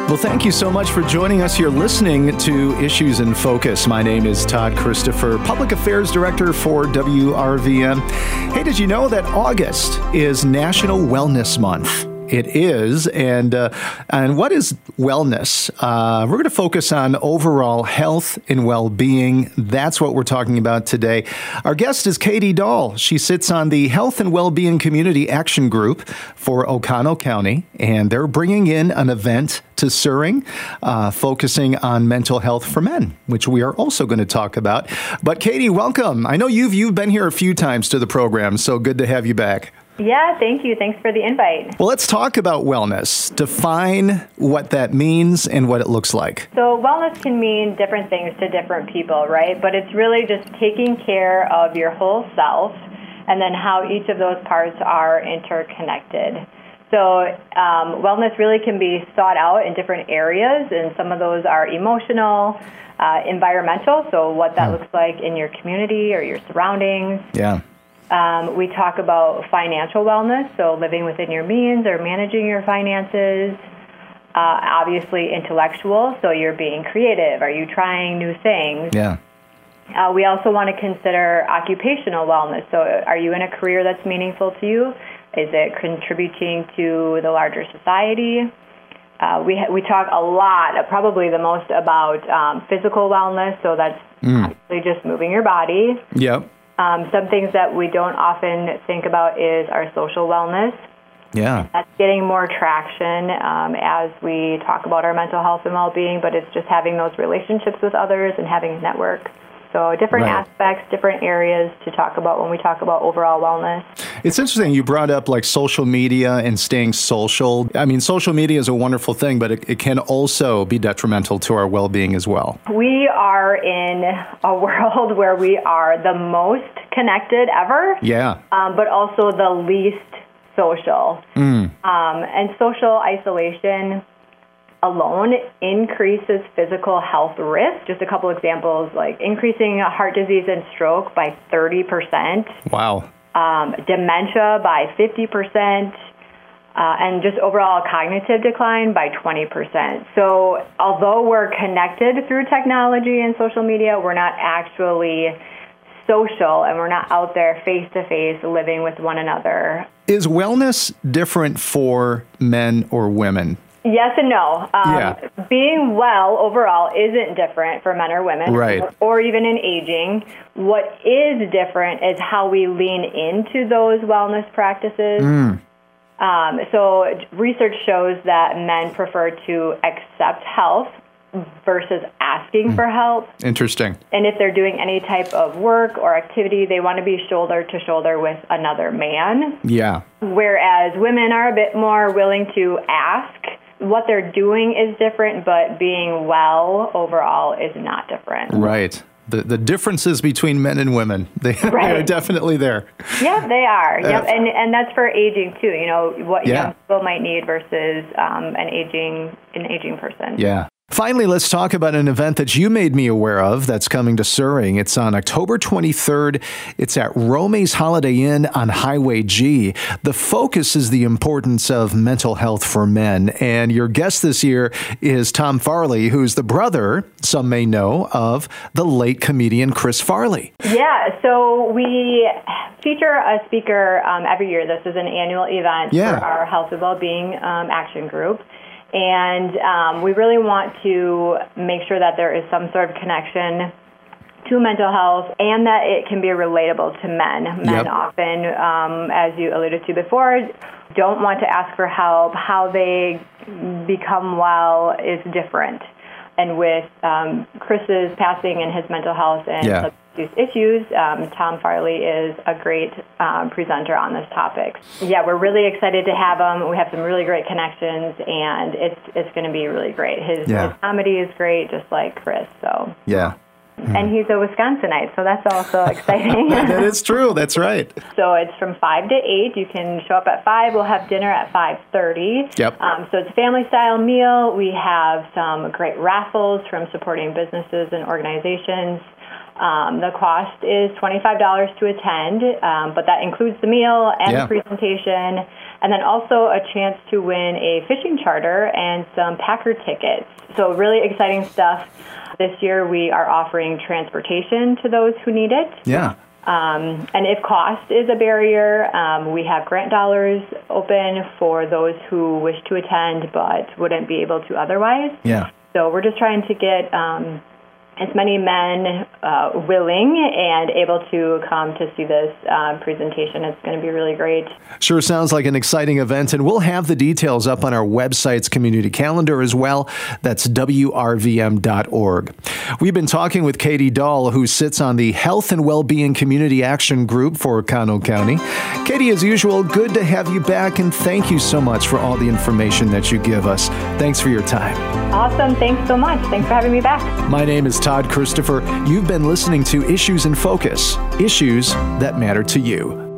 Well, thank you so much for joining us. You're listening to Issues in Focus. My name is Todd Christopher, Public Affairs Director for WRVM. Hey, did you know that August is National Wellness Month? It is. And what is wellness? We're going to focus on overall health and well-being. That's what we're talking about today. Our guest is Katie Dahl. She sits on the Health and Well-being Community Action Group for Oconto County, and they're bringing in an event to Suring, focusing on mental health for men, which we are also going to talk about. But Katie, welcome. I know you've been here a few times to the program, so good to have you back. Yeah, thank you. Thanks for the invite. Well, let's talk about wellness. Define what that means and what it looks like. So wellness can mean different things to different people, right? But it's really just taking care of your whole self and then how each of those parts are interconnected. So wellness really can be sought out in different areas, and some of those are emotional, environmental, so what that looks like in your community or your surroundings. Yeah. We talk about financial wellness, so living within your means or managing your finances. Obviously intellectual, so you're being creative. Are you trying new things? Yeah. We also want to consider occupational wellness. So are you in a career that's meaningful to you? Is it contributing to the larger society? We talk a lot, probably the most about physical wellness, so that's obviously just moving your body. Yep. Some things that we don't often think about is our social wellness. Yeah. That's getting more traction as we talk about our mental health and well-being, but it's just having those relationships with others and having a network. So different aspects, different areas to talk about when we talk about overall wellness. It's interesting you brought up like social media and staying social. I mean, social media is a wonderful thing, but it can also be detrimental to our well-being as well. We are in a world where we are the most connected ever, but also the least social. And social isolation alone increases physical health risk. Just a couple examples, like increasing heart disease and stroke by 30%. Wow. Dementia by 50%, and just overall cognitive decline by 20%. So although we're connected through technology and social media, we're not actually social, and we're not out there face-to-face living with one another. Is wellness different for men or women? Yes and no. Being well overall isn't different for men or women, or even in aging. What is different is how we lean into those wellness practices. So research shows that men prefer to accept help versus asking for help. Interesting. And if they're doing any type of work or activity, they want to be shoulder to shoulder with another man. Yeah. Whereas women are a bit more willing to ask. What they're doing is different, but being well overall is not different. Right. The differences between men and women, they are definitely there. Yeah, they are. Yep, and that's for aging too. You know, what young people might need versus an aging person. Yeah. Finally, let's talk about an event that you made me aware of that's coming to Suring. It's on October 23rd. It's at Romy's Holiday Inn on Highway G. The focus is the importance of mental health for men. And your guest this year is Tom Farley, who's the brother, some may know, of the late comedian Chris Farley. Yeah, so we feature a speaker every year. This is an annual event for our Health and Wellbeing Action Group. And we really want to make sure that there is some sort of connection to mental health and that it can be relatable to men. Men often, as you alluded to before, don't want to ask for help. How they become well is different. And with Chris's passing and his mental health and substance use issues, Tom Farley is a great presenter on this topic. Yeah, we're really excited to have him. We have some really great connections, and it's going to be really great. His comedy is great, just like Chris. So And he's a Wisconsinite, so that's also exciting. That is true. That's right. So it's from 5 to 8. You can show up at 5. We'll have dinner at 5:30. Yep. So it's a family-style meal. We have some great raffles from supporting businesses and organizations. The cost is $25 to attend, but that includes the meal and the presentation. and then also a chance to win a fishing charter and some Packer tickets. So really exciting stuff. This year we are offering transportation to those who need it. Yeah. And if cost is a barrier, we have grant dollars open for those who wish to attend but wouldn't be able to otherwise. Yeah. So we're just trying to get as many men willing and able to come to see this presentation. It's going to be really great. Sure sounds like an exciting event, and we'll have the details up on our website's community calendar as well. That's WRVM.org. We've been talking with Katie Dahl, who sits on the Health and Wellbeing Community Action Group for Cano County. Katie, as usual, good to have you back, and thank you so much for all the information that you give us. Thanks for your time. Awesome. Thanks so much. Thanks for having me back. My name is Todd Christopher. You've been listening to Issues in Focus, issues that matter to you.